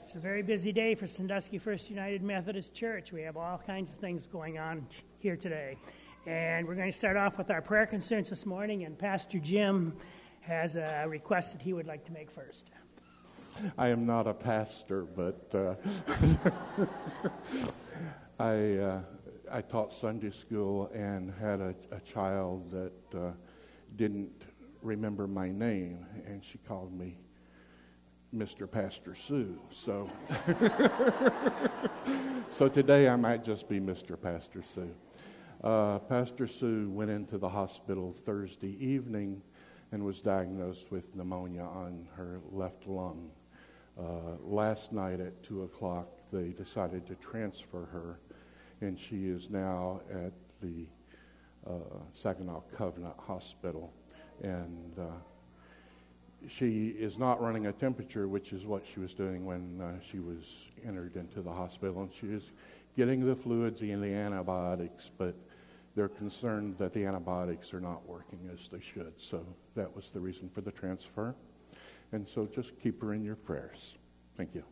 It's a very busy day for Sandusky First United Methodist Church. We have all kinds of things going on here today. And we're going to start off with our prayer concerns this morning, and Pastor Jim has a request that he would like to make first. I am not a pastor, but I taught Sunday school and had a child that didn't remember my name, and she called me Mr. Pastor Sue. So today I might just be Mr. Pastor Sue. Pastor Sue went into the hospital Thursday evening and was diagnosed with pneumonia on her left lung. Last night at 2 o'clock, they decided to transfer her, and she is now at the Saginaw Covenant Hospital. And she is not running a temperature, which is what she was doing when she was entered into the hospital. And she is getting the fluids and the antibiotics, but they're concerned that the antibiotics are not working as they should. So that was the reason for the transfer. And so just keep her in your prayers. Thank you.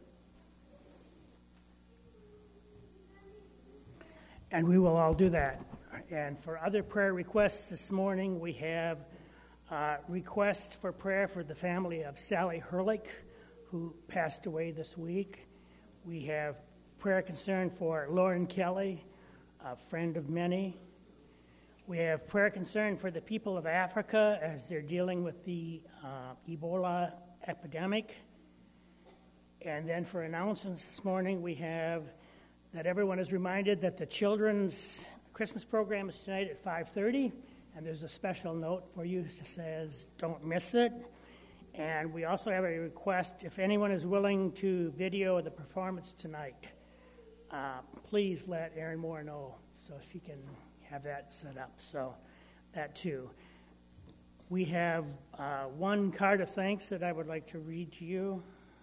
And we will all do that. And for other prayer requests this morning, we have requests for prayer for the family of Sally Herlick, who passed away this week. We have prayer concern for Lauren Kelly, a friend of many. We have prayer concern for the people of Africa as they're dealing with the Ebola epidemic. And then for announcements this morning, we have that everyone is reminded that the children's Christmas program is tonight at 5:30. And there's a special note for you that says, don't miss it. And we also have a request, if anyone is willing to video the performance tonight, please let Aaron Moore know so she can have that set up. So that too. We have one card of thanks that I would like to read to you.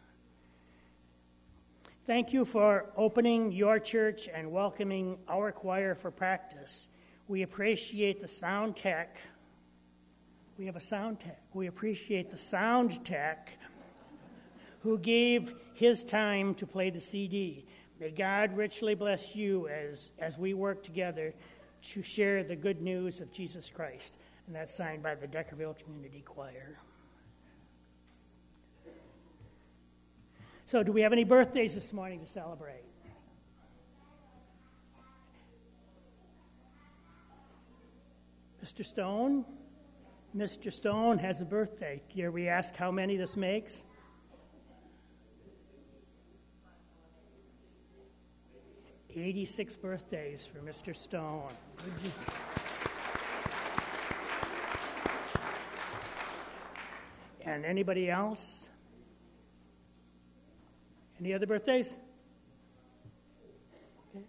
Thank you for opening your church and welcoming our choir for practice. We appreciate the sound tech. We have a sound tech. We appreciate the sound tech who gave his time to play the CD. May God richly bless you as we work together to share the good news of Jesus Christ. And that's signed by the Deckerville Community Choir. So do we have any birthdays this morning to celebrate? Mr. Stone? Mr. Stone has a birthday. Here we ask how many this makes. "86 birthdays for Mr. Stone. And anybody else? Any other birthdays? Okay.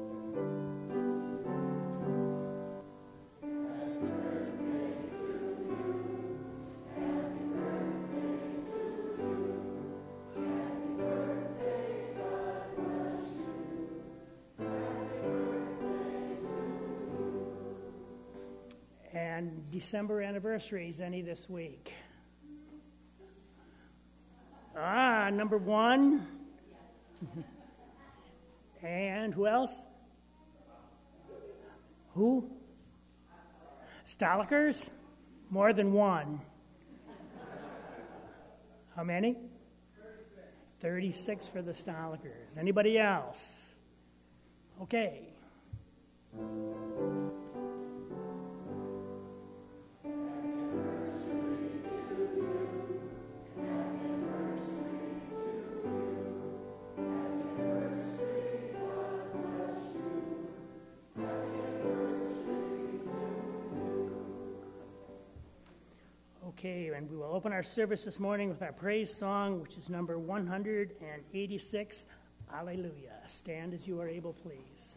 And December anniversaries, any this week? Number 1. And who else? Who? Stollikers? More than one. How many? 36 for the Stollikers. Anybody else? Okay. Okay, and we will open our service this morning with our praise song, which is number 186, Alleluia. Stand as you are able, please.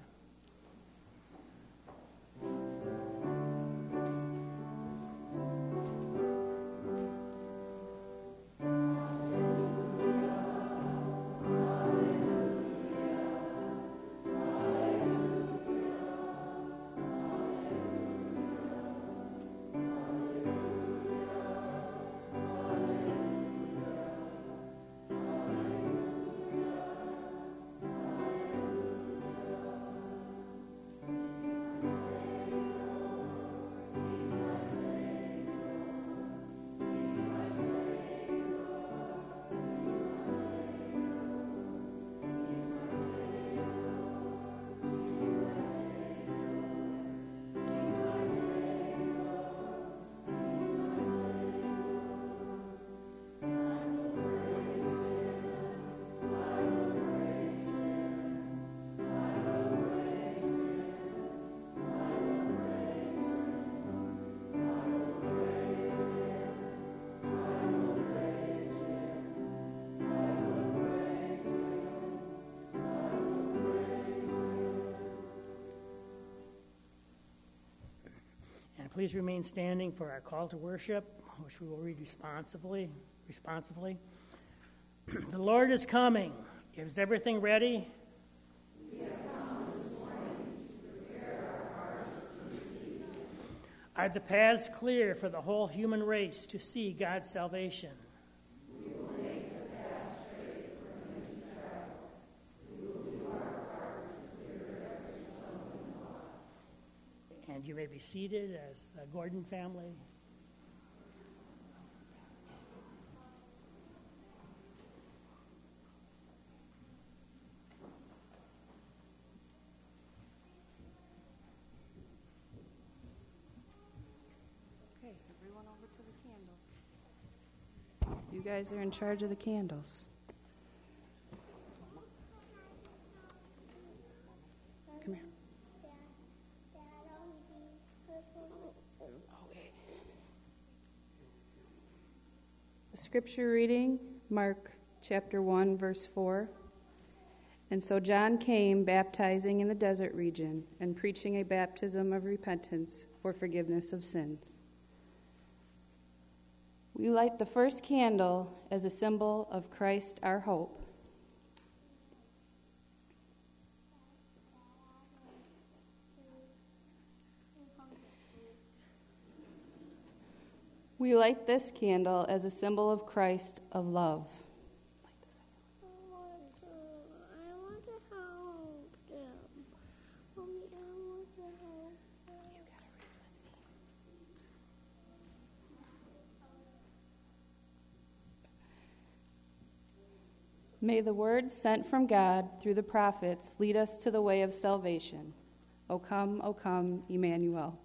please remain standing for our call to worship, which we will read responsively. The Lord is coming. Is everything ready? We have come this morning to prepare our hearts to receive you. Are the paths clear for the whole human race to see God's salvation? We will make the path straight for him to travel. We will do our part to clear every stumbling block. And you may be seated as the Gordon family. Okay, everyone over to the candles. You guys are in charge of the candles. Come here. Okay. The scripture reading, Mark chapter 1, verse 4. And so John came, baptizing in the desert region and preaching a baptism of repentance for forgiveness of sins. We light the first candle as a symbol of Christ, our hope. We light this candle as a symbol of Christ, of love. I want to help them. Mommy, I want to help them. You gotta read with me. May the word sent from God through the prophets lead us to the way of salvation. O come, Emmanuel.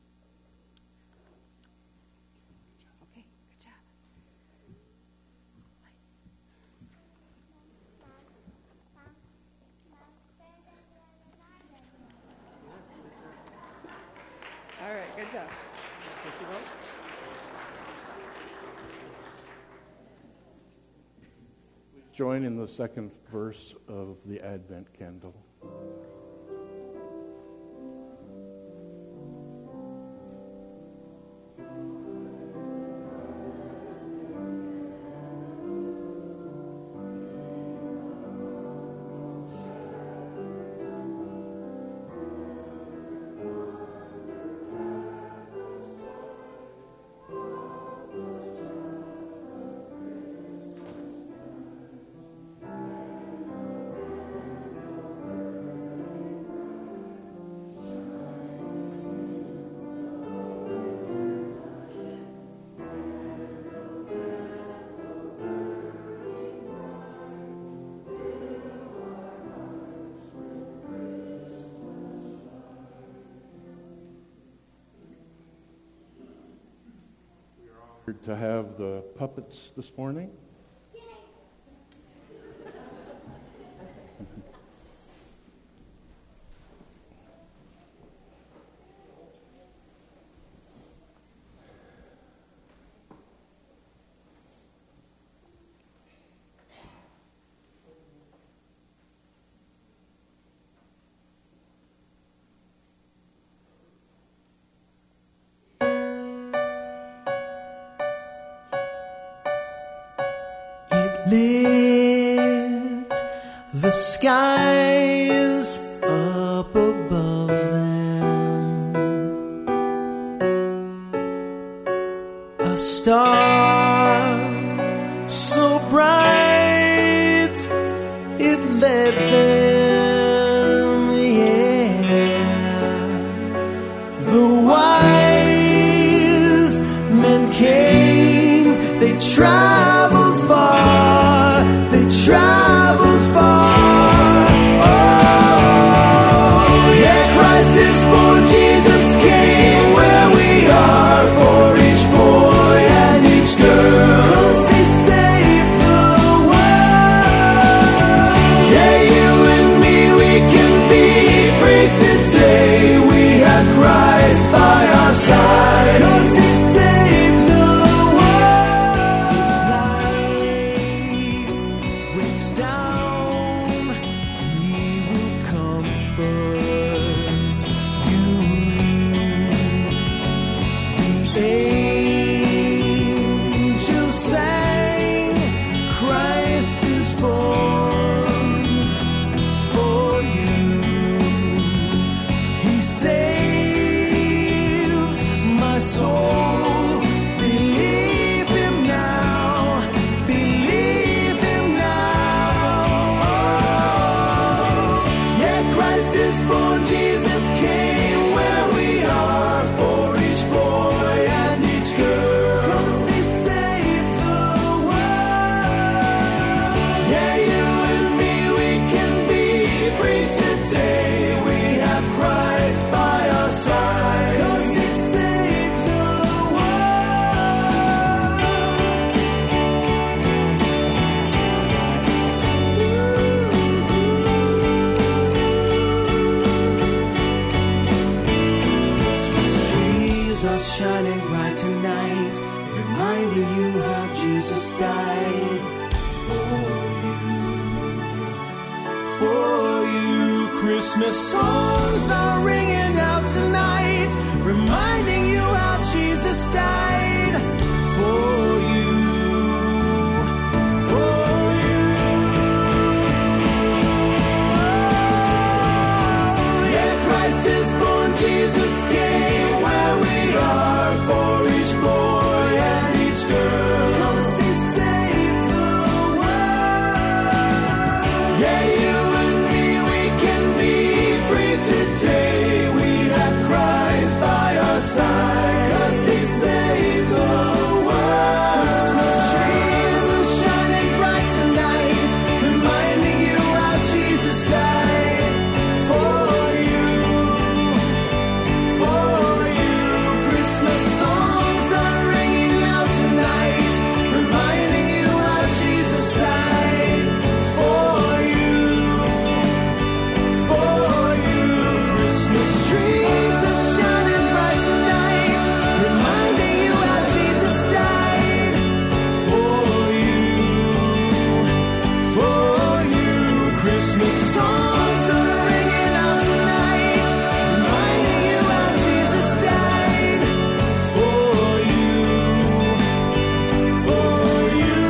Okay, good job. All right, good job. Join in the second verse of the Advent candle. To have the puppets this morning. Lift the skies up above them, a star so bright it led them, yeah. The wise men came, they traveled far. Traveled far. Oh, yeah, Christ is born, Jesus came where we are, for each boy and each girl, 'cause he saved the world. Yeah, you and me, we can be free today. We have Christ by our side, 'cause he saved the world. Christmas songs are ringing out tonight, reminding you how Jesus died for you. Jesus came where we are for each boy and each girl. 'Cause he saved the world. Yeah, you and me, we can be free today. We have Christ by our side. 'Cause he saved the world. Christmas trees are shining bright tonight, reminding you how Jesus died for you. Songs are ringing out tonight, reminding you how Jesus died for you, for you. Christmas trees are shining bright tonight, reminding you how Jesus died for you, for you. Christmas songs are ringing out tonight, reminding you how Jesus died for you, for you.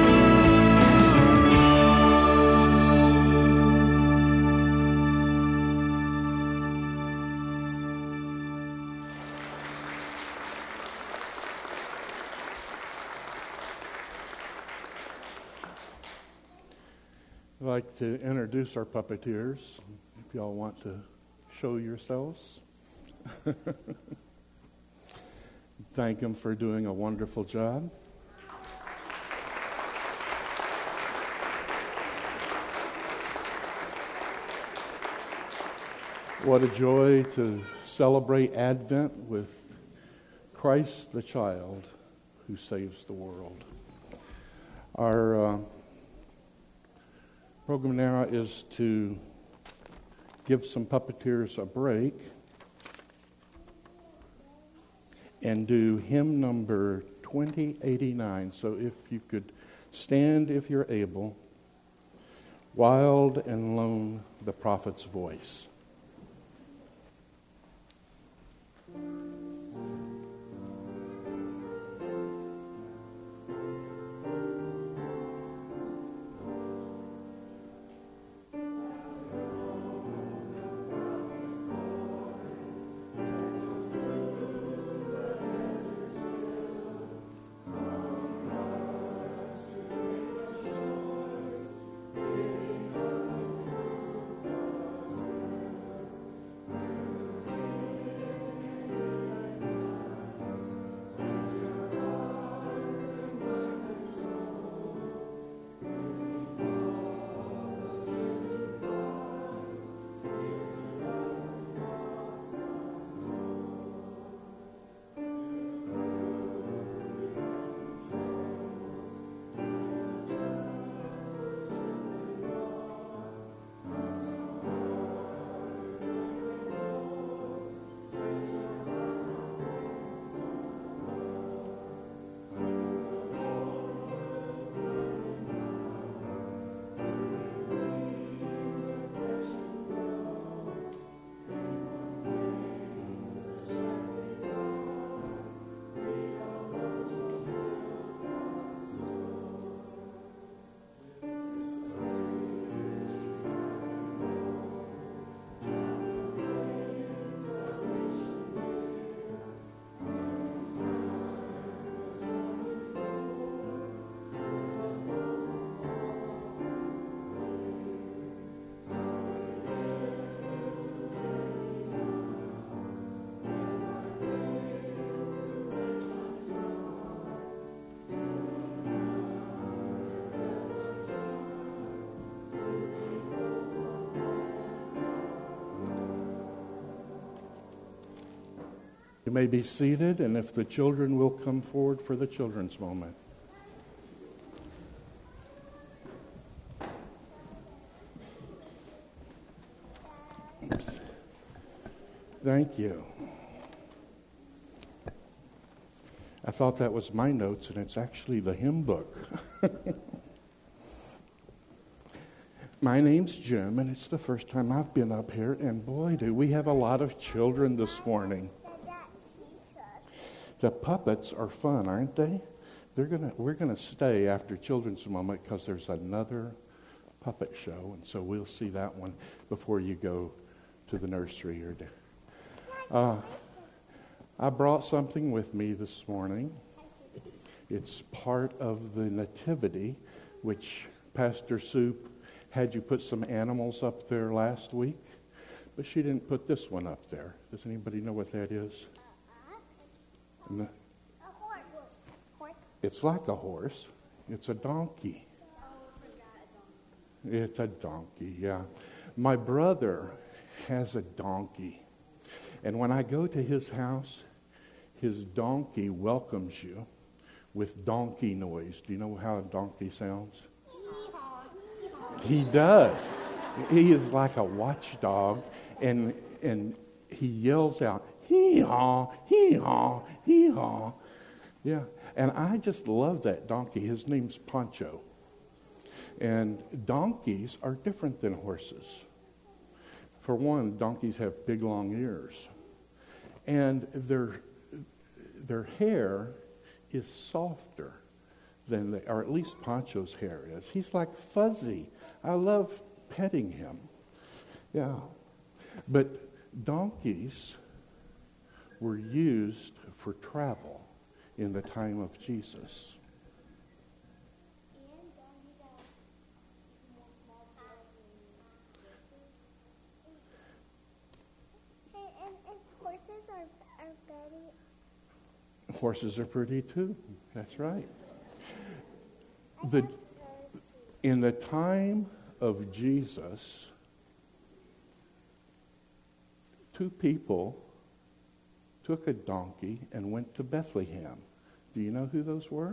I'd like to introduce our puppeteers, if y'all want to show yourselves. Thank them for doing a wonderful job. What a joy to celebrate Advent with Christ the child who saves the world. Our program now is to give some puppeteers a break and do hymn number 2089. So if you could stand, if you're able, Wild and Lone, the Prophet's Voice. You may be seated, and if the children will come forward for the children's moment. Thank you. I thought that was my notes, and it's actually the hymn book. My name's Jim, and it's the first time I've been up here, and boy, do we have a lot of children this morning. The puppets are fun, aren't they? We're gonna stay after children's moment because there's another puppet show, and so we'll see that one before you go to the nursery. I brought something with me this morning. It's part of the Nativity, which Pastor Sue had you put some animals up there last week, but she didn't put this one up there. Does anybody know what that is? A horse. It's like a horse. It's a donkey. It's a donkey, yeah. My brother has a donkey. And when I go to his house, his donkey welcomes you with donkey noise. Do you know how a donkey sounds? He does. He is like a watchdog, and he yells out, hee-haw, hee-haw, hee-haw. Yeah, and I just love that donkey. His name's Pancho. And donkeys are different than horses. For one, donkeys have big, long ears. And their hair is softer than or at least Pancho's hair is. He's like fuzzy. I love petting him. Yeah. But donkeys were used for travel in the time of Jesus. Horses are pretty too. That's right. In the time of Jesus, two people took a donkey and went to Bethlehem. Do you know who those were?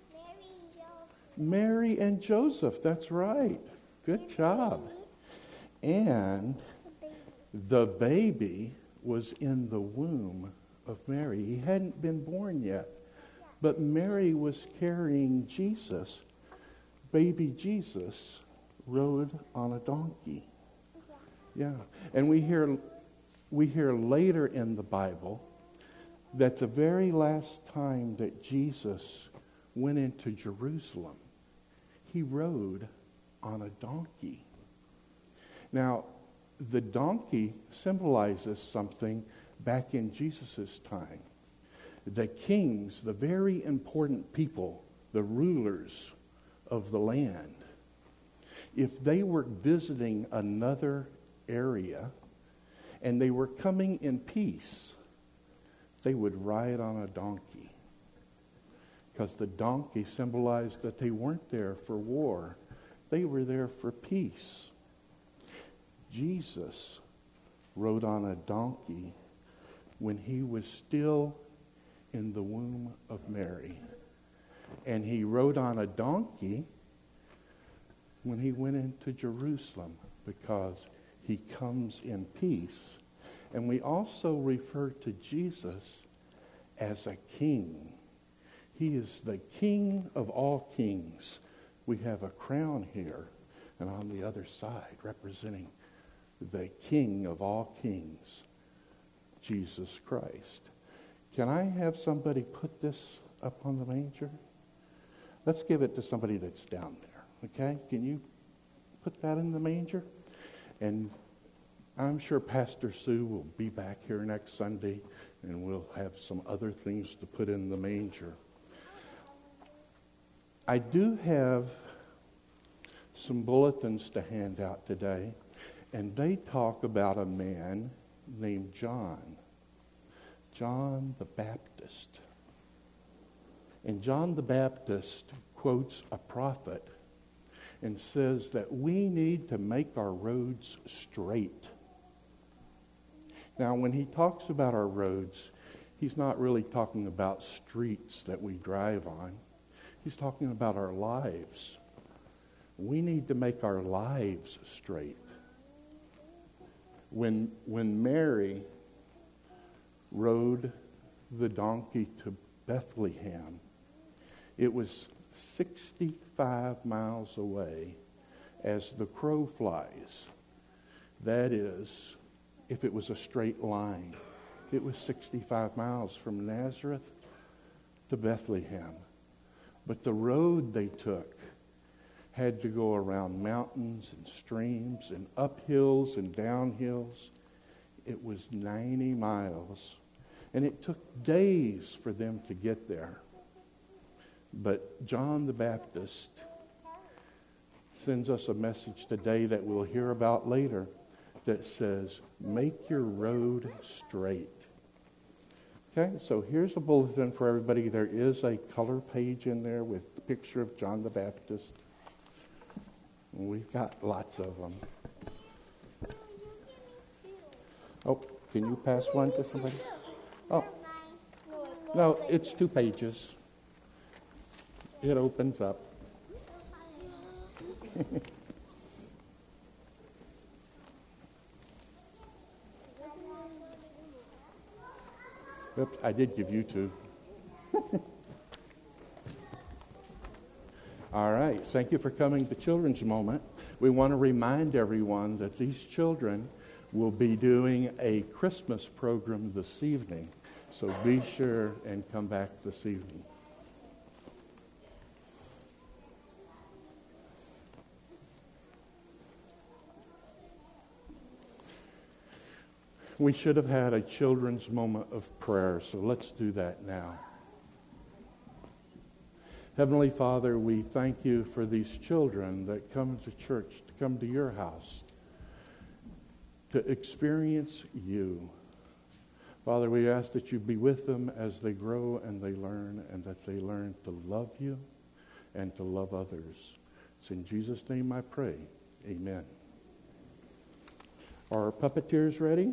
Mary and Joseph, that's right. Good job. And the baby was in the womb of Mary. He hadn't been born yet, but Mary was carrying Jesus. Baby Jesus rode on a donkey. Yeah, and we hear later in the Bible that the very last time that Jesus went into Jerusalem, he rode on a donkey. Now, the donkey symbolizes something back in Jesus' time. The kings, the very important people, the rulers of the land, if they were visiting another area and they were coming in peace, they would ride on a donkey. Because the donkey symbolized that they weren't there for war. They were there for peace. Jesus rode on a donkey when he was still in the womb of Mary. And he rode on a donkey when he went into Jerusalem, because he comes in peace. And we also refer to Jesus as a king. He is the King of all kings. We have a crown here, and on the other side, representing the King of all kings, Jesus Christ. Can I have somebody put this up on the manger? Let's give it to somebody that's down there, okay? Can you put that in the manger? And I'm sure Pastor Sue will be back here next Sunday, and we'll have some other things to put in the manger. I do have some bulletins to hand out today, and they talk about a man named John the Baptist. And John the Baptist quotes a prophet and says that we need to make our roads straight. Now, when he talks about our roads, he's not really talking about streets that we drive on. He's talking about our lives. We need to make our lives straight. When Mary rode the donkey to Bethlehem, it was 65 miles away, as the crow flies. That is, if it was a straight line. It was 65 miles from Nazareth to Bethlehem. But the road they took had to go around mountains and streams and up hills and down hills. It was 90 miles. And it took days for them to get there. But John the Baptist sends us a message today that we'll hear about later that says, make your road straight. Okay, so here's a bulletin for everybody. There is a color page in there with the picture of John the Baptist. We've got lots of them. Oh, can you pass one to somebody? Oh, no, it's 2 pages. It opens up. Oops, I did give you 2. All right, thank you for coming to Children's Moment. We want to remind everyone that these children will be doing a Christmas program this evening. So be sure and come back this evening. We should have had a children's moment of prayer, so let's do that now. Heavenly Father, we thank you for these children that come to church, to come to your house, to experience you. Father, we ask that you be with them as they grow and they learn, and that they learn to love you and to love others. It's in Jesus' name I pray. Amen. Are our puppeteers ready?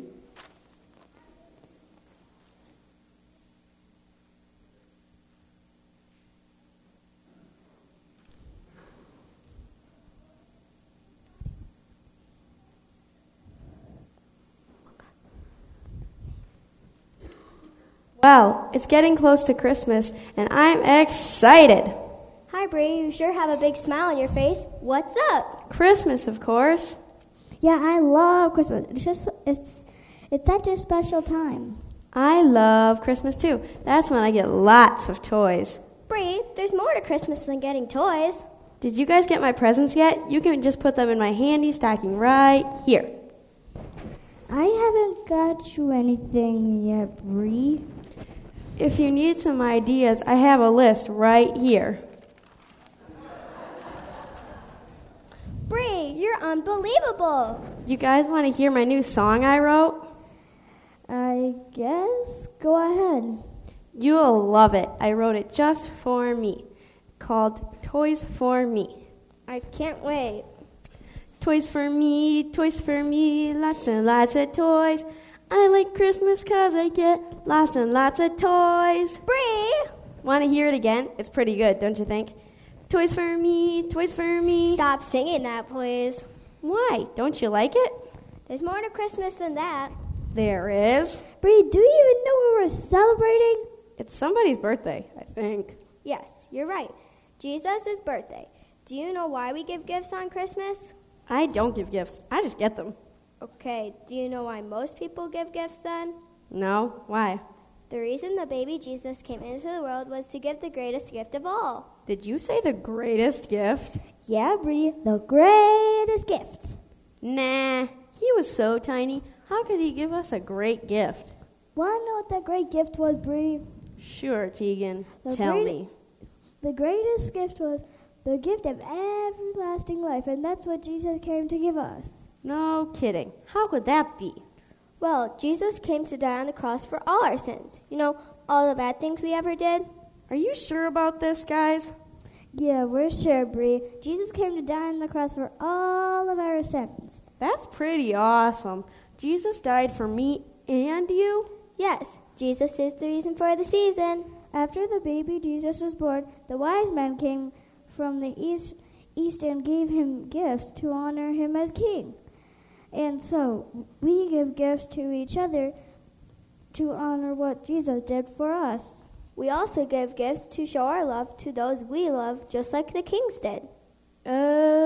Well, it's getting close to Christmas, and I'm excited. Hi, Bree. You sure have a big smile on your face. What's up? Christmas, of course. Yeah, I love Christmas. It's such a special time. I love Christmas, too. That's when I get lots of toys. Bree, there's more to Christmas than getting toys. Did you guys get my presents yet? You can just put them in my handy stocking right here. I haven't got you anything yet, Bree. If you need some ideas, I have a list right here. Bree, you're unbelievable. You guys want to hear my new song I wrote? I guess. Go ahead. You'll love it. I wrote it just for me, called Toys for Me. I can't wait. Toys for me, lots and lots of toys. I like Christmas 'cause I get lots and lots of toys. Bree! Want to hear it again? It's pretty good, don't you think? Toys for me, toys for me. Stop singing that, please. Why? Don't you like it? There's more to Christmas than that. There is. Bree, do you even know what we're celebrating? It's somebody's birthday, I think. Yes, you're right. Jesus' birthday. Do you know why we give gifts on Christmas? I don't give gifts. I just get them. Okay, do you know why most people give gifts then? No? Why? The reason the baby Jesus came into the world was to give the greatest gift of all. Did you say the greatest gift? Yeah, Bree, the greatest gift. Nah, he was so tiny. How could he give us a great gift? Want to know what that great gift was, Bree? Sure, Tegan. Tell me. The greatest gift was the gift of everlasting life, and that's what Jesus came to give us. No kidding. How could that be? Well, Jesus came to die on the cross for all our sins. You know, all the bad things we ever did. Are you sure about this, guys? Yeah, we're sure, Bree. Jesus came to die on the cross for all of our sins. That's pretty awesome. Jesus died for me and you? Yes, Jesus is the reason for the season. After the baby Jesus was born, the wise men came from the east and gave him gifts to honor him as king. And so we give gifts to each other to honor what Jesus did for us. We also give gifts to show our love to those we love, just like the kings did. Oh,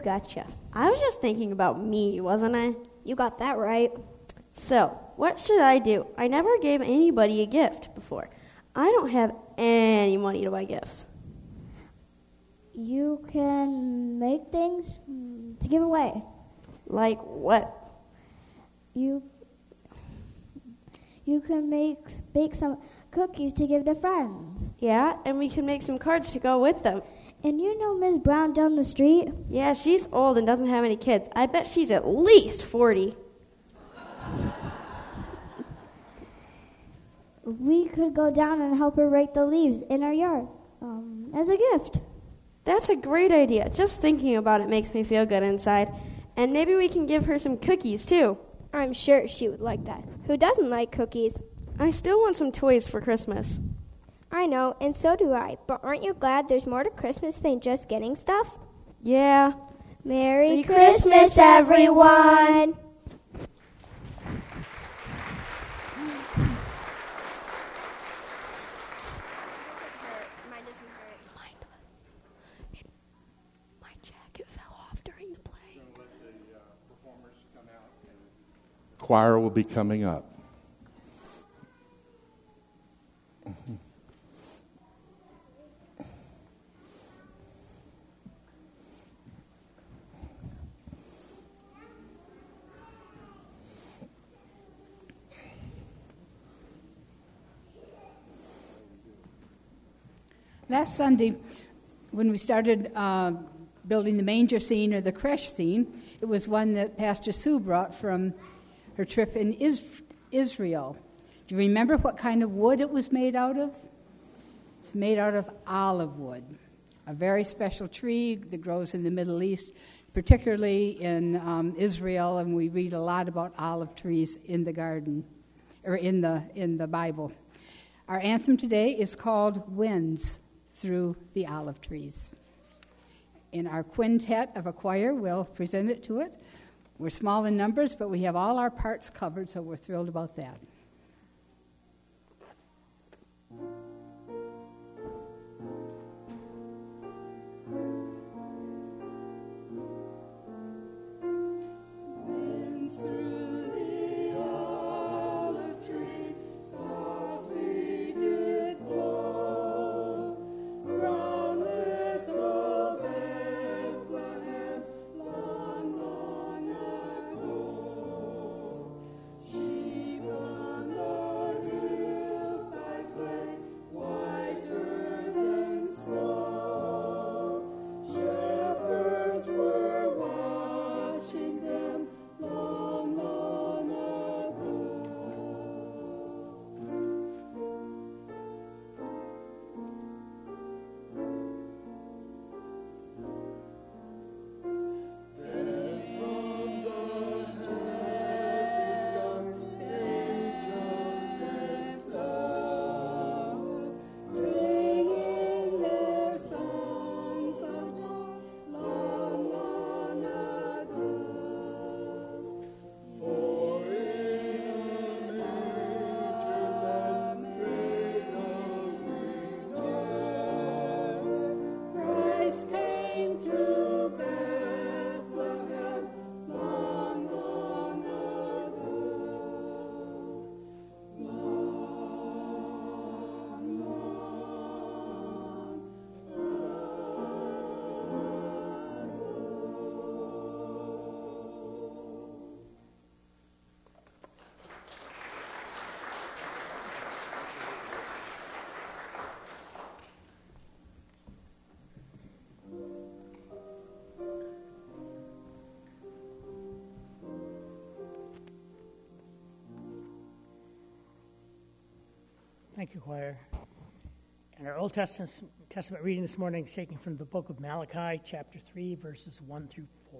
Gotcha. I was just thinking about me, wasn't I? You got that right. So, what should I do? I never gave anybody a gift before. I don't have any money to buy gifts. You can make things to give away. Like what? You can bake some cookies to give to friends. Yeah, and we can make some cards to go with them. And you know Miss Brown down the street? Yeah, she's old and doesn't have any kids. I bet she's at least 40. We could go down and help her rake the leaves in our yard as a gift. That's a great idea. Just thinking about it makes me feel good inside. And maybe we can give her some cookies, too. I'm sure she would like that. Who doesn't like cookies? I still want some toys for Christmas. I know, and so do I. But aren't you glad there's more to Christmas than just getting stuff? Yeah. Merry Christmas, everyone! Choir will be coming up. Last Sunday, when we started building the manger scene or the creche scene, it was one that Pastor Sue brought from her trip in Israel. Do you remember what kind of wood it was made out of? It's made out of olive wood, a very special tree that grows in the Middle East, particularly in Israel, and we read a lot about olive trees in the garden, or in the Bible. Our anthem today is called Winds Through the Olive Trees. In our quintet of a choir, we'll present it to it. We're small in numbers, but we have all our parts covered, so we're thrilled about that. Thank you, choir. And our Old Testament reading this morning is taken from the book of Malachi, chapter 3, verses 1 through 4.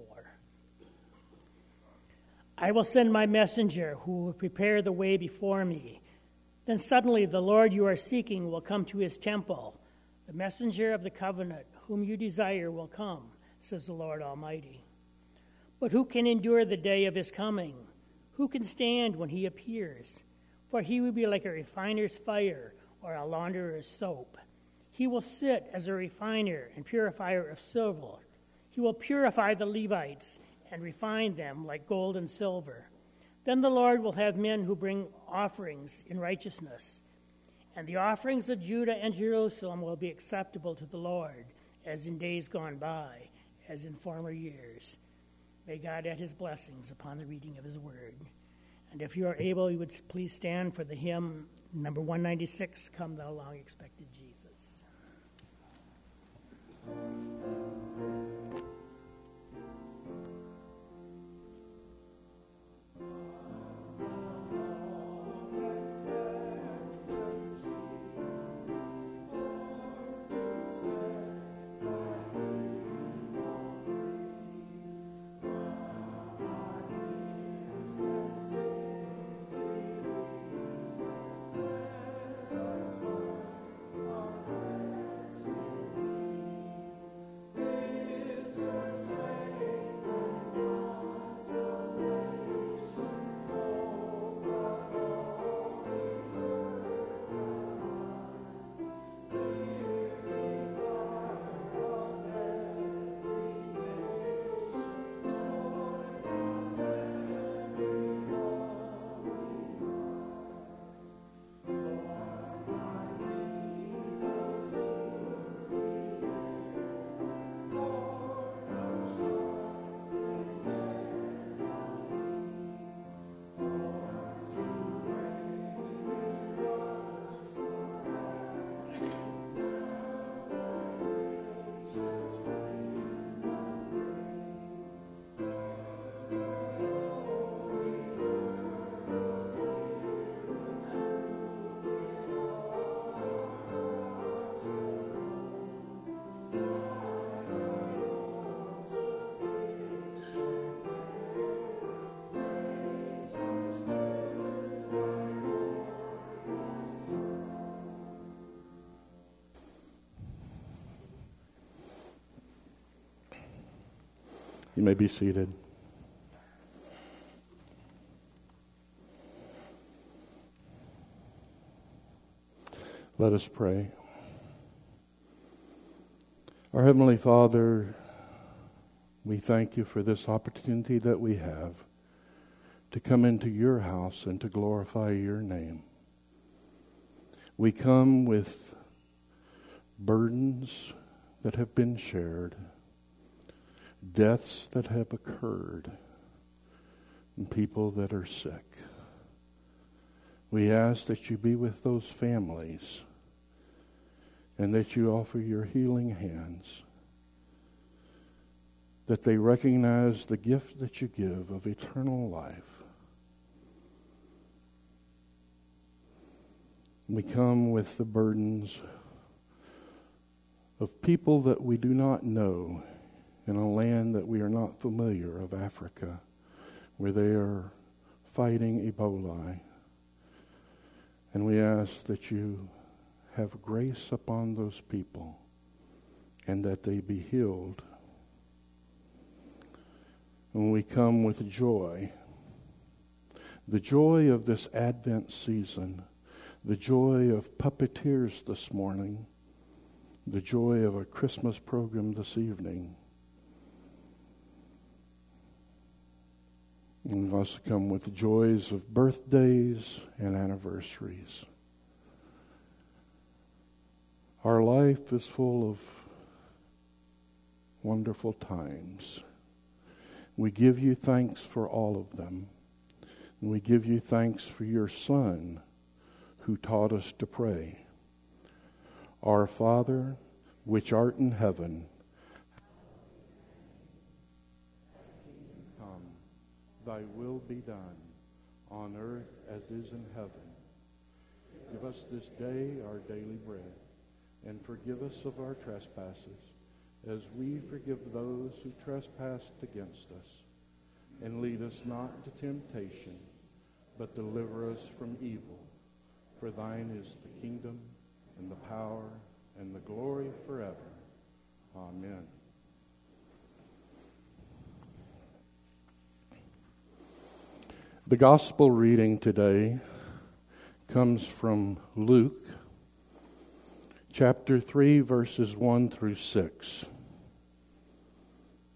I will send my messenger who will prepare the way before me. Then suddenly the Lord you are seeking will come to his temple. The messenger of the covenant whom you desire will come, says the Lord Almighty. But who can endure the day of his coming? Who can stand when he appears? For he will be like a refiner's fire or a launderer's soap. He will sit as a refiner and purifier of silver. He will purify the Levites and refine them like gold and silver. Then the Lord will have men who bring offerings in righteousness, and the offerings of Judah and Jerusalem will be acceptable to the Lord, as in days gone by, as in former years. May God add his blessings upon the reading of his word. And if you are able, you would please stand for the hymn number 196, Come Thou Long Expected Jesus. You may be seated. Let us pray. Our Heavenly Father, we thank you for this opportunity that we have to come into your house and to glorify your name. We come with burdens that have been shared, deaths that have occurred, and people that are sick. We ask that you be with those families and that you offer your healing hands, that they recognize the gift that you give of eternal life. We come with the burdens of people that we do not know in a land that we are not familiar of, Africa, where they are fighting Ebola. And we ask that you have grace upon those people and that they be healed. And we come with joy, the joy of this Advent season, the joy of puppeteers this morning, the joy of a Christmas program this evening. And we also come with the joys of birthdays and anniversaries. Our life is full of wonderful times. We give you thanks for all of them. And we give you thanks for your Son who taught us to pray. Our Father, which art in heaven, come, thy will be done, on earth as is in heaven. Give us this day our daily bread, and forgive us of our trespasses, as we forgive those who trespass against us. And lead us not to temptation, but deliver us from evil. For thine is the kingdom, and the power, and the glory forever. Amen. The gospel reading today comes from Luke, chapter 3, verses 1 through 6.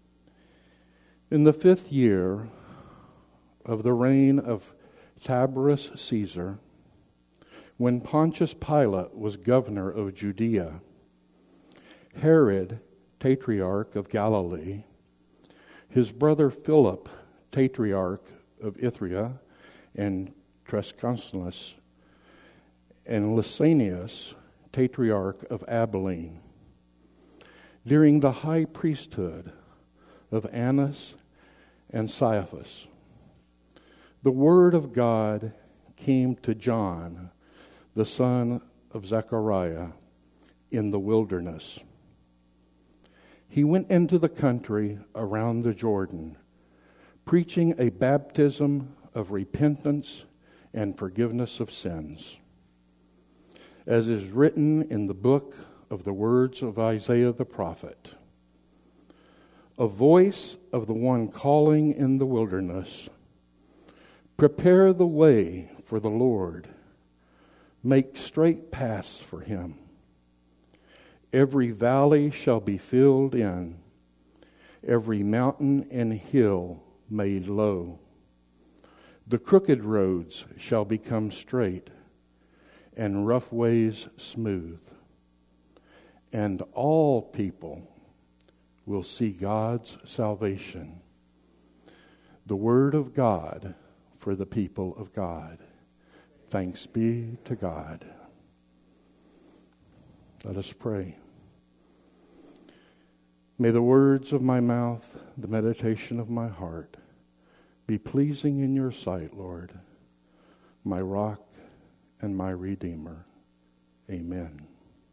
In the 5th year of the reign of Tiberius Caesar, when Pontius Pilate was governor of Judea, Herod, tetrarch of Galilee, his brother Philip, tetrarch of Ithria and Tresconsus, and Lysanias, tetrarch of Abilene, during the high priesthood of Annas and Caiaphas, the word of God came to John, the son of Zechariah, in the wilderness. He went into the country around the Jordan, preaching a baptism of repentance and forgiveness of sins, as is written in the book of the words of Isaiah the prophet. A voice of the one calling in the wilderness, prepare the way for the Lord, make straight paths for him. Every valley shall be filled in, every mountain and hill made low. The crooked roads shall become straight, and rough ways smooth. And all people will see God's salvation. The word of God for the people of God. Thanks be to God. Let us pray. May the words of my mouth, the meditation of my heart, be pleasing in your sight, Lord, my rock and my redeemer. Amen.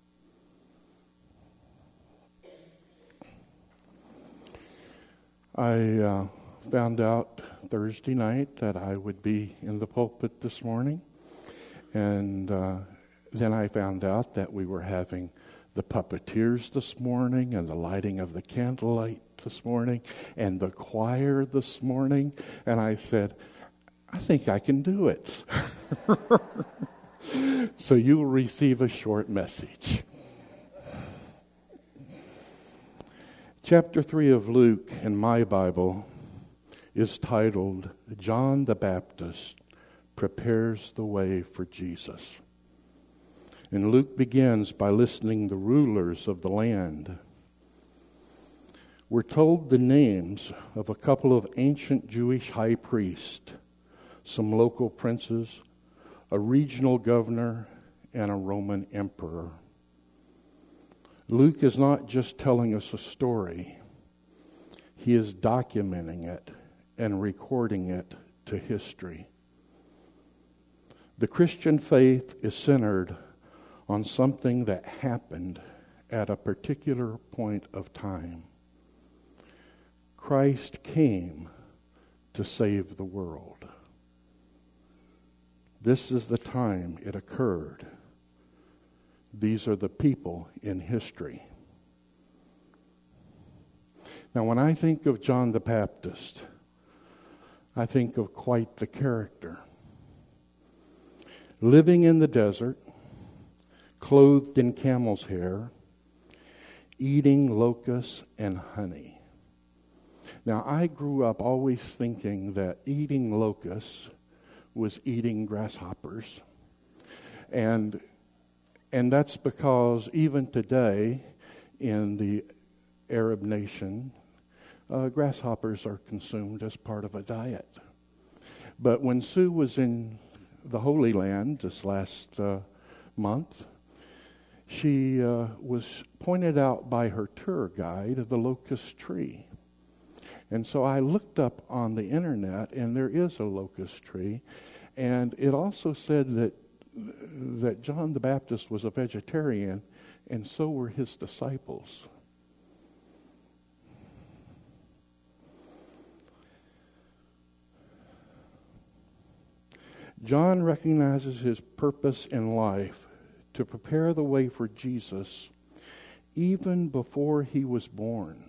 I found out Thursday night that I would be in the pulpit this morning, and then I found out that we were having the puppeteers this morning and the lighting of the candlelight this morning and the choir this morning, and I said, I think I can do it. So you will receive a short message. Chapter 3 of Luke in my Bible is titled, John the Baptist Prepares the Way for Jesus. And Luke begins by listing the rulers of the land. We're told the names of a couple of ancient Jewish high priests, some local princes, a regional governor, and a Roman emperor. Luke is not just telling us a story. He is documenting it and recording it to history. The Christian faith is centered on something that happened at a particular point of time. Christ came to save the world. This is the time it occurred. These are the people in history. Now, when I think of John the Baptist, I think of quite the character. Living in the desert, clothed in camel's hair, eating locusts and honey. Now, I grew up always thinking that eating locusts was eating grasshoppers. And that's because even today in the Arab nation, grasshoppers are consumed as part of a diet. But when Sue was in the Holy Land this last month, she was pointed out by her tour guide the locust tree. And so I looked up on the internet, and there is a locust tree. And it also said that John the Baptist was a vegetarian, and so were his disciples. John recognizes his purpose in life to prepare the way for Jesus even before he was born.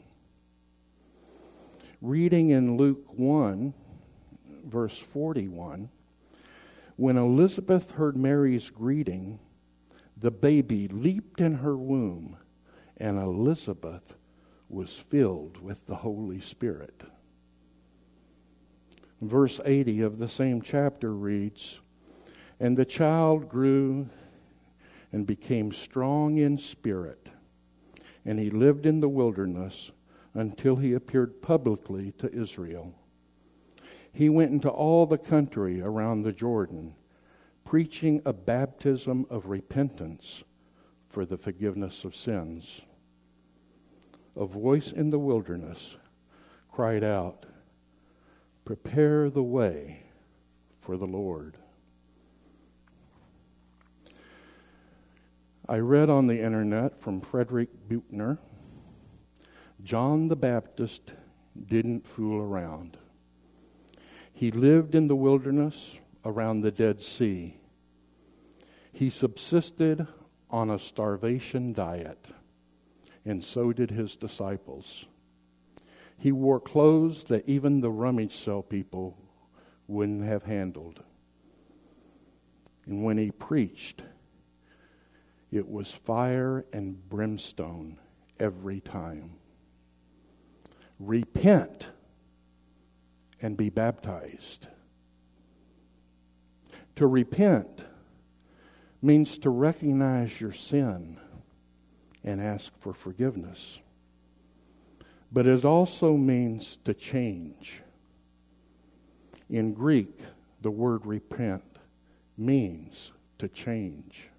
Reading in Luke 1, verse 41, when Elizabeth heard Mary's greeting, the baby leaped in her womb, and Elizabeth was filled with the Holy Spirit. Verse 80 of the same chapter reads, "And the child grew and became strong in spirit, and he lived in the wilderness until he appeared publicly to Israel. He went into all the country around the Jordan, preaching a baptism of repentance for the forgiveness of sins. A voice in the wilderness cried out, 'Prepare the way for the Lord.'" I read on the internet from Frederick Buechner, John the Baptist didn't fool around. He lived in the wilderness around the Dead Sea. He subsisted on a starvation diet, and so did his disciples. He wore clothes that even the rummage sale people wouldn't have handled. And when he preached, it was fire and brimstone every time. Repent and be baptized. To repent means to recognize your sin and ask for forgiveness. But it also means to change. In Greek, the word repent means to change.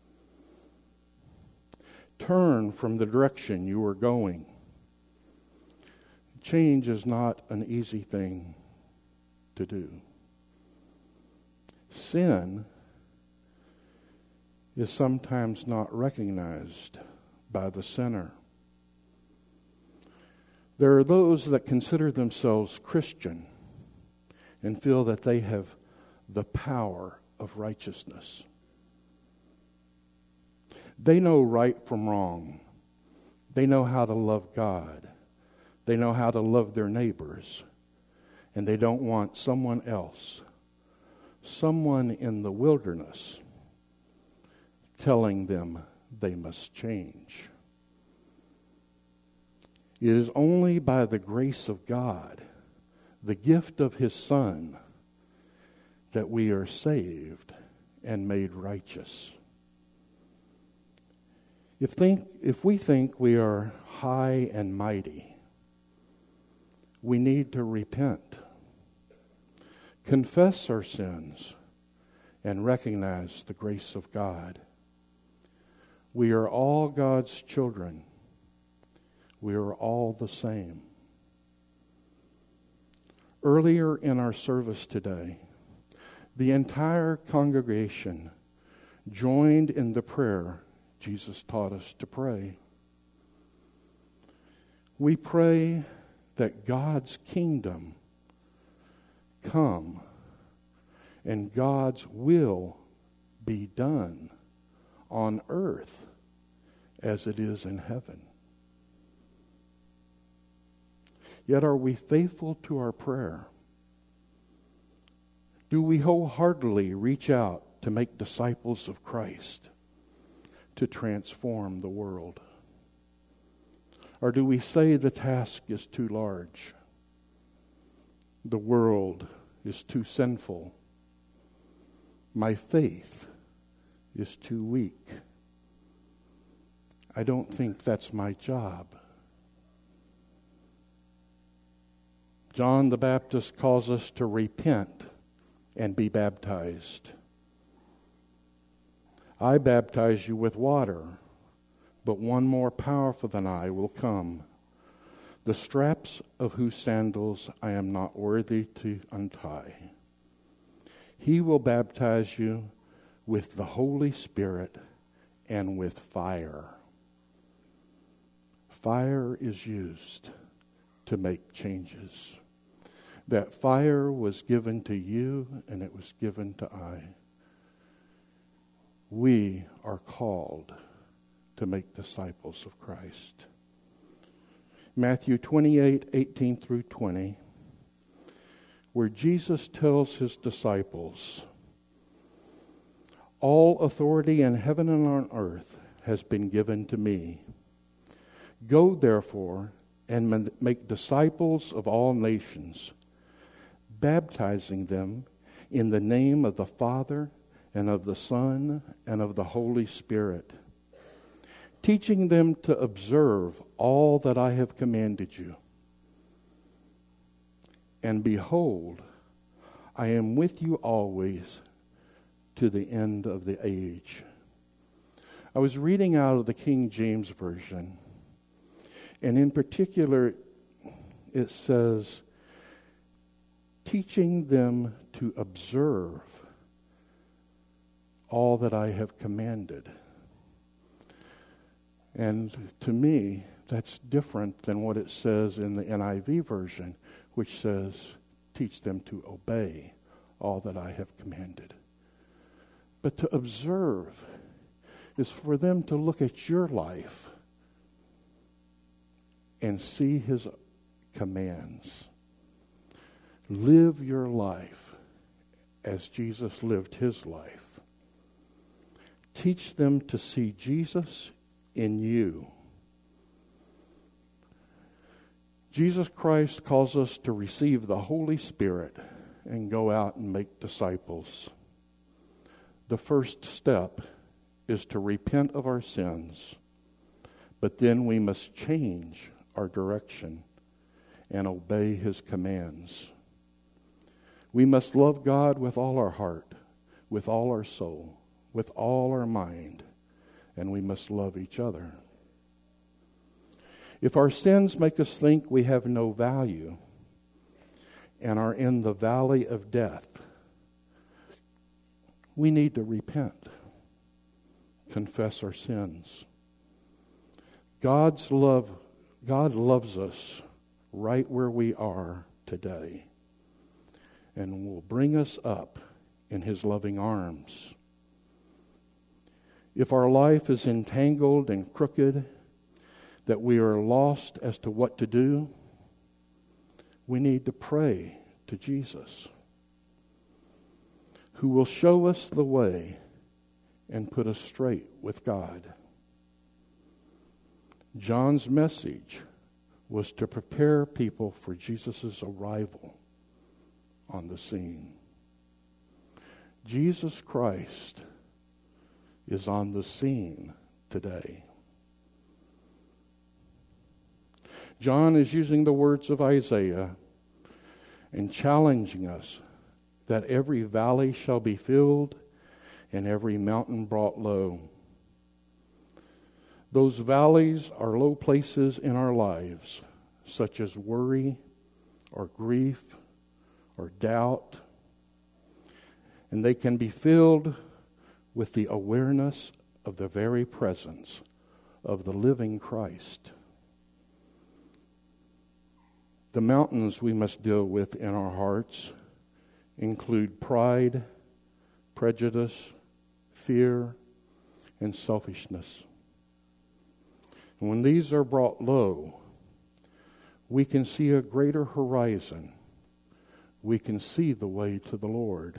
Turn from the direction you are going. Change is not an easy thing to do. Sin is sometimes not recognized by the sinner. There are those that consider themselves Christian and feel that they have the power of righteousness. They know right from wrong. They know how to love God. They know how to love their neighbors. And they don't want someone else, someone in the wilderness, telling them they must change. It is only by the grace of God, the gift of His Son, that we are saved and made righteous. If we think we are high and mighty, we need to repent, confess our sins, and recognize the grace of God. We are all God's children. We are all the same. Earlier in our service today, the entire congregation joined in the prayer Jesus taught us to pray. We pray that God's kingdom come and God's will be done on earth as it is in heaven. Yet are we faithful to our prayer? Do we wholeheartedly reach out to make disciples of Christ, to transform the world? Or do we say the task is too large? The world is too sinful. My faith is too weak. I don't think that's my job. John the Baptist calls us to repent and be baptized. I baptize you with water, but one more powerful than I will come, the straps of whose sandals I am not worthy to untie. He will baptize you with the Holy Spirit and with fire. Fire is used to make changes. That fire was given to you and it was given to I. We are called to make disciples of Christ. Matthew 28:18 through 20, where Jesus tells his disciples, "All authority in heaven and on earth has been given to me. Go therefore and make disciples of all nations, baptizing them in the name of the Father and of the Son and of the Holy Spirit, teaching them to observe all that I have commanded you. And behold, I am with you always to the end of the age. I was reading out of the King James Version, and in particular, it says, teaching them to observe all that I have commanded. And to me, that's different than what it says in the NIV version, which says, teach them to obey all that I have commanded. But to observe is for them to look at your life and see his commands. Live your life as Jesus lived his life. Teach them to see Jesus in you. Jesus Christ calls us to receive the Holy Spirit and go out and make disciples. The first step is to repent of our sins, but then we must change our direction and obey his commands. We must love God with all our heart, with all our soul, with all our mind, and we must love each other. If our sins make us think we have no value and are in the valley of death, we need to repent, confess our sins. God loves us right where we are today and will bring us up in his loving arms. If our life is entangled and crooked, that we are lost as to what to do, we need to pray to Jesus, who will show us the way and put us straight with God. John's message was to prepare people for Jesus' arrival on the scene. Jesus Christ is on the scene today. John is using the words of Isaiah and challenging us that every valley shall be filled and every mountain brought low. Those valleys are low places in our lives, such as worry or grief or doubt, and they can be filled with the awareness of the very presence of the living Christ. The mountains we must deal with in our hearts include pride, prejudice, fear, and selfishness. And when these are brought low, we can see a greater horizon. We can see the way to the Lord.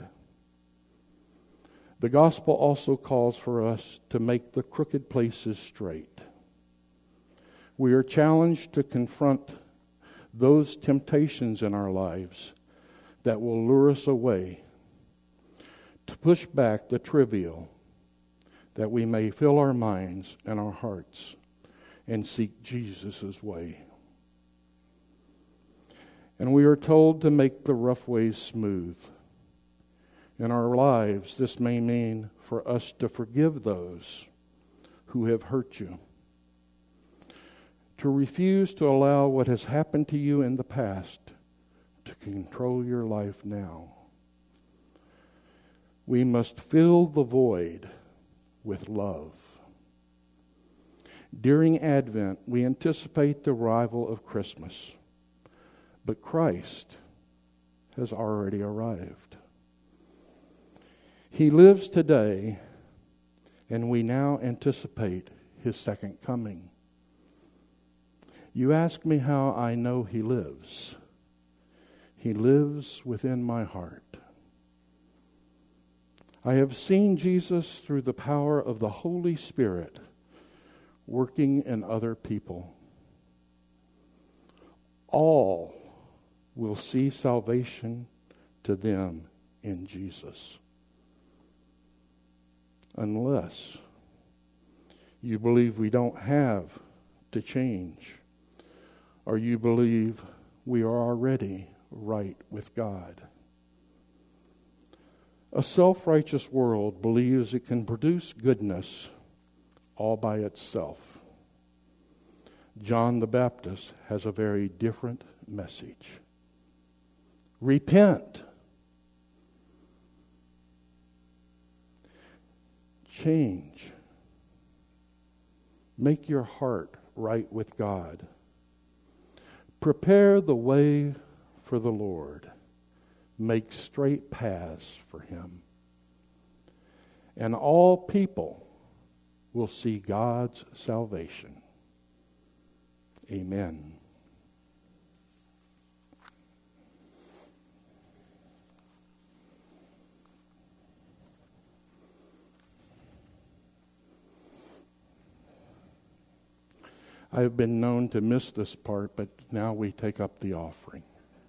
The gospel also calls for us to make the crooked places straight. We are challenged to confront those temptations in our lives that will lure us away, to push back the trivial, that we may fill our minds and our hearts and seek Jesus' way. And we are told to make the rough ways smooth. In our lives, this may mean for us to forgive those who have hurt you, to refuse to allow what has happened to you in the past to control your life now. We must fill the void with love. During Advent, we anticipate the arrival of Christmas, but Christ has already arrived. He lives today, and we now anticipate his second coming. You ask me how I know he lives. He lives within my heart. I have seen Jesus through the power of the Holy Spirit working in other people. All will see salvation to them in Jesus. Unless you believe we don't have to change, or you believe we are already right with God. A self-righteous world believes it can produce goodness all by itself. John the Baptist has a very different message. Repent. Change. Make your heart right with God. Prepare the way for the Lord. Make straight paths for Him. And all people will see God's salvation. Amen. I've been known to miss this part, but now we take up the offering.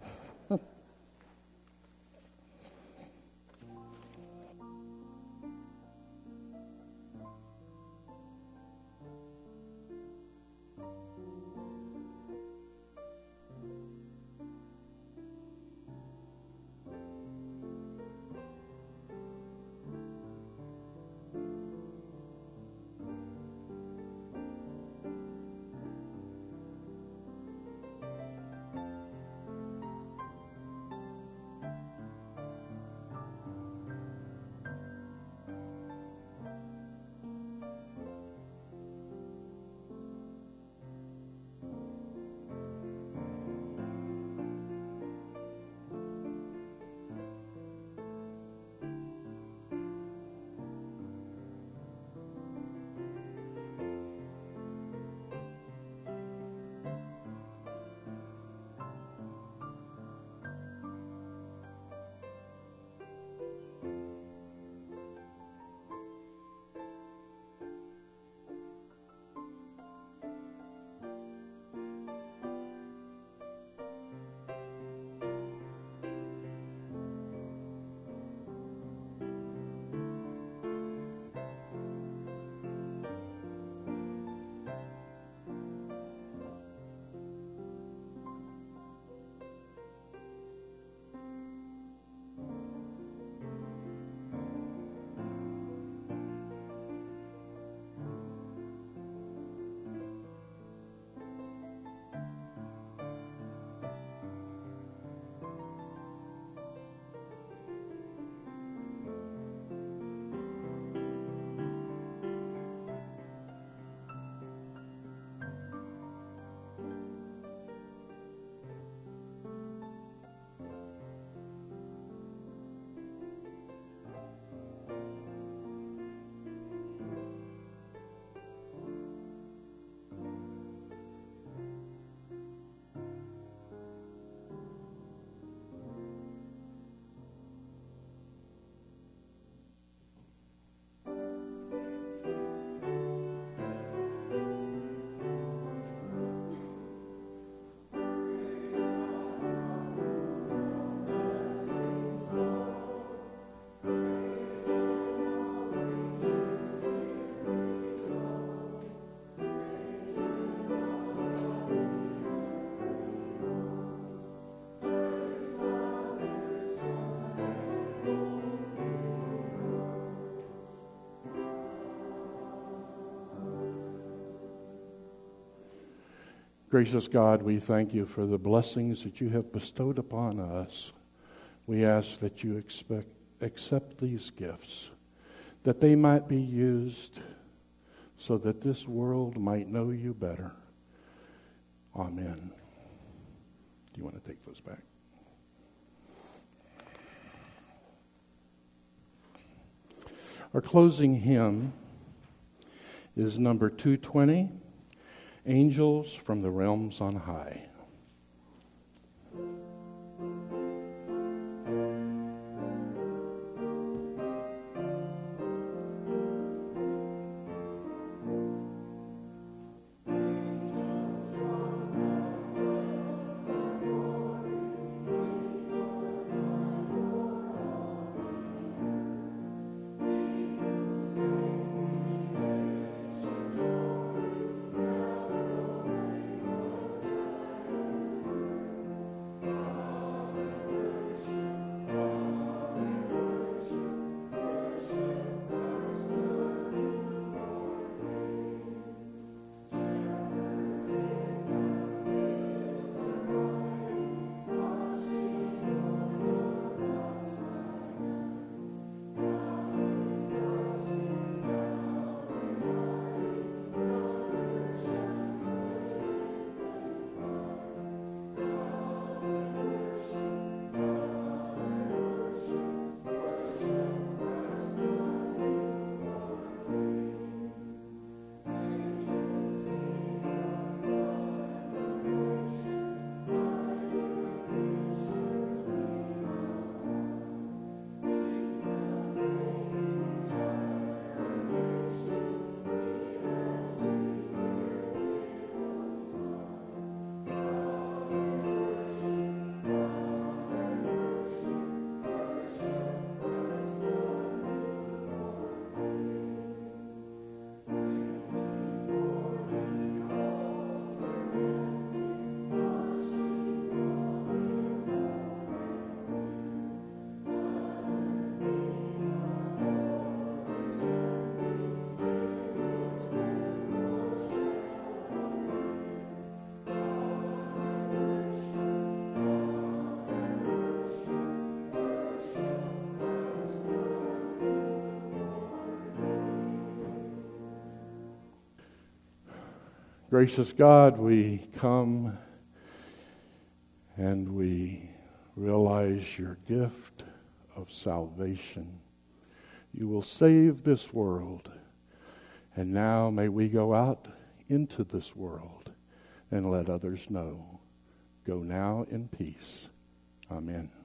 Gracious God, we thank you for the blessings that you have bestowed upon us. We ask that you accept these gifts, that they might be used so that this world might know you better. Amen. Do you want to take those back? Our closing hymn is number 220, Angels from the Realms on High. Gracious God, we come and we realize your gift of salvation. You will save this world. And now may we go out into this world and let others know. Go now in peace. Amen.